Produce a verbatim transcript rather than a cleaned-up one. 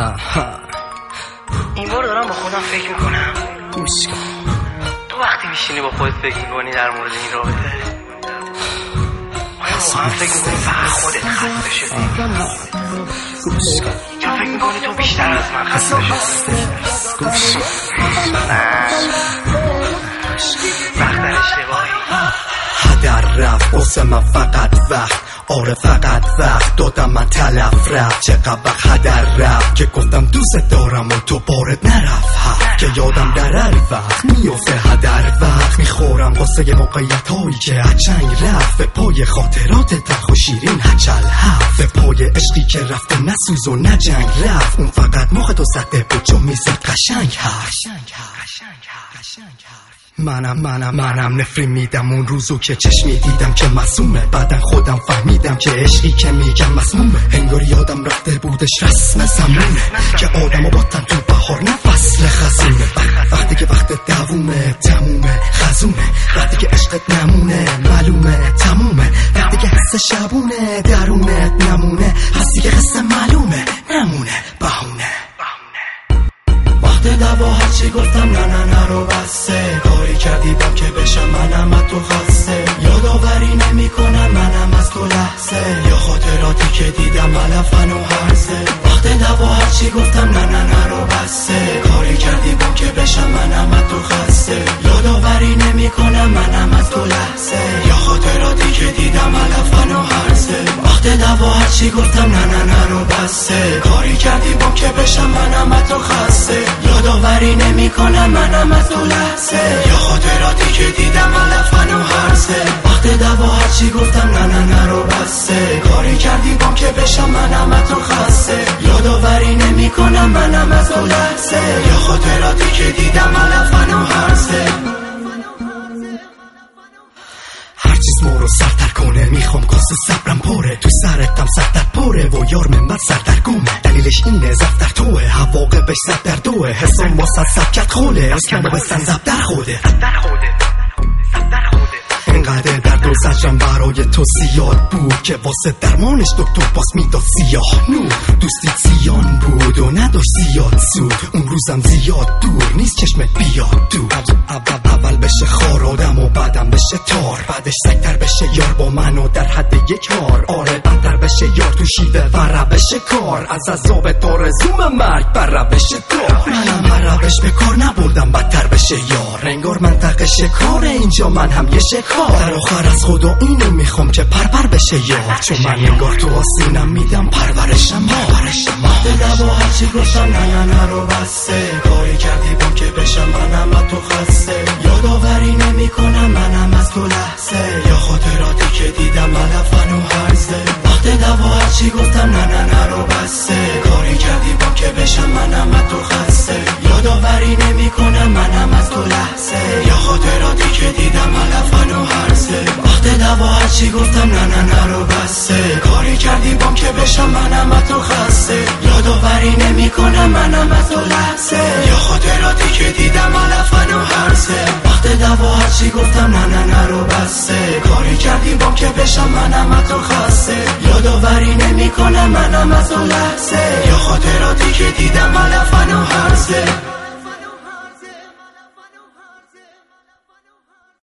این بار دارم با خودم فکر میکنم. گوش کن. تو وقتی میشینی با خودت فکر میکنی در مورد این رابطه، آیا واقعا فکر میکنی فقط خودت خسته شدی؟ گوش کن. یا فکر میکنی تو بیشتر از من خسته شدی؟ گوش کن. وقت در اشتباهی هدر رفت واسه من فقط وقت، آره فقط وقت دادم من تلف رفت. چقدر وقت هدر رفت که گفتم دوست دارم و تو بارت نرفت هفت، که یادم در هر وقت میافته هدر وقت. میخورم واسه موقعیت هایی که هچنگ رفت، به پای خاطرات تلخ و شیرین هچل هفت، به پای عشقی که رفته نه سوز و نه جنگ رفت. اون فقط موقع تو زده بود چون میزد قشنگ حرف. منم منم منم نفری میدم اون روزو که چشمی دیدم که معصومه، بعدن خودم فهمیدم که عشقی که میگم مسمومه. انگار یادم رفته بودش رسم زمونه که آدمو باتن تو بهار نه فصل خزونه. وقتی که وقت دوومه تمومه خزونه، وقتی که عشقت نمونه معلومه تمومه، وقتی که حس شبونه درونت نمونه، حسی که قصه معلومه نمونه بهونه. وقت دوا هرچی گفتم نه نه نه رو بسته، کاری کردی بام که بشم منم از تو خسته. یادآوری نمی کنم منم از تو لحظه، یا خاطراتی که دیدم علفن و هرزه. وقت دوا هرچی گفتم نه نه نه رو بسته، کاری کردی بام که بشم منم از تو خسته. یادآوری نمی کنم منم از تو لحظه، یا خاطراتی که دیدم علفن و هرزه. وقت دوا هرچی گفتم نه نه نه رو بسته، کاری کردی بام که بشم منم از تو خسته. یادآوری نمی کنم منم از تو لحظه، یا خاطراتی که دیدم علفن و هرزه. وقت دوا هرچی گفتم نه نه نه رو بسته، کاری کردی بام که بشم منم از تو خسته. یادآوری نمی کنم منم از تو لحظه، یا خاطراتی که دیدم علفن و هرزه. هر چیز ما رو سرتر کنه میخوام کاسه صبرم پره، تو سرتم سردر پره و یار من سردرگمه. دلیلش اینه زفت در توه، حواقبش زد در دوه، حسام واسه سبکت خوله، اسمانو بستن زب در خوده. اینقدر درد و زجرم برای تو زیاد بود که واسه درمانش دکتر باز میداد سیاه نور. دوستیت زیان بود و نداشت زیاد سود، اون روزم زیاد دور نیست چشمت بیاد دور. اول اول بشه خار آدم و بعدم بشه تار، بعدش سگتر بشه یار با منو در حد یک هار. آره بدتر بشه یار تو شیوه و روش کار، از عذاب تا رزوم مرگ بر روش دار. منم هر روش به کار نبردم بدتر بشه یار، انگار منطقه شکار اینجا من هم یه شکار. در آخر از خدا اینو میخوام که پرپر بشه یار، چون من انگار تو آسینم میدم پرورشم پرورشم. وقت دوا هرچی گفتم نه نه نه رو بسته، کاری کردی بام که بشم منم از تو خسته. یادآوری نمی کنم منم از تو لحظه، یا خاطراتی که دیدم علفن و هرزه. وقت دوا هرچی گفتم نه نه نه رو بسته، کاری کردی بام که بشم منم از تو خسته. یادآوری نمی کنم منم از تو لحظه، یا خاطراتی که دیدم علفن و هرزه. وقت دوا هرچی گفتم نه نه نه رو بسته، کاری کردی بام که بشم منم از تو خسته. یادآوری نمی کنم منم از تو لحظه، یا خاطراتی که دیدم علفن و هرزه. وقت دوا هرچی گفتم نه نه نه رو بسته، کاری کردی بام که بشم منم از تو خسته. یادآوری نمی کنم منم از تو لحظه، یا خاطراتی که دیدم علفن و هرزه.